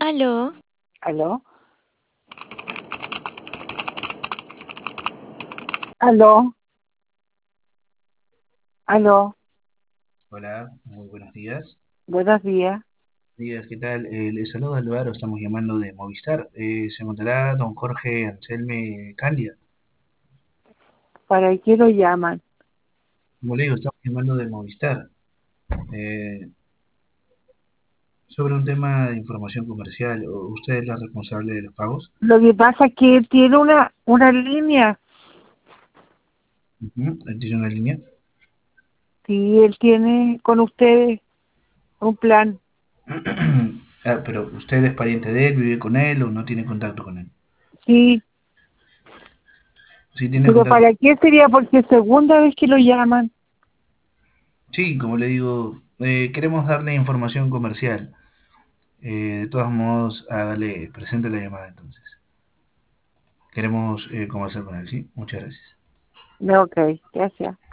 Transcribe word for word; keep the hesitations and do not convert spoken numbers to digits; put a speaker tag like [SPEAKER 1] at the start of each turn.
[SPEAKER 1] Aló,
[SPEAKER 2] ¿Aló? ¿Aló? ¿Aló?
[SPEAKER 3] Hola, muy buenos días.
[SPEAKER 2] Buenos días.
[SPEAKER 3] Días, ¿qué tal? Eh, les saludo Álvaro, estamos llamando de Movistar. Eh, ¿se encontrará don Jorge Anselme Candia?
[SPEAKER 2] ¿Para qué lo llaman?
[SPEAKER 3] Como le digo, estamos llamando de Movistar. eh, sobre un tema de información comercial. ¿O ¿Usted es la responsable de los pagos?
[SPEAKER 2] Lo que pasa es que él tiene una, una línea.
[SPEAKER 3] Ujú, ¿él ¿Tiene una línea?
[SPEAKER 2] Sí, él tiene con ustedes un plan.
[SPEAKER 3] Ah, pero ¿usted es pariente de él, vive con él o no tiene contacto con él?
[SPEAKER 2] Sí,
[SPEAKER 3] Sí, tiene
[SPEAKER 2] pero
[SPEAKER 3] contacto.
[SPEAKER 2] ¿para qué sería? Porque es segunda vez que lo llaman.
[SPEAKER 3] Sí, como le digo, eh, queremos darle información comercial. Eh, de todos modos, hágale presente la llamada entonces. Queremos eh, conversar con él, ¿sí? Muchas gracias.
[SPEAKER 2] No, ok, gracias.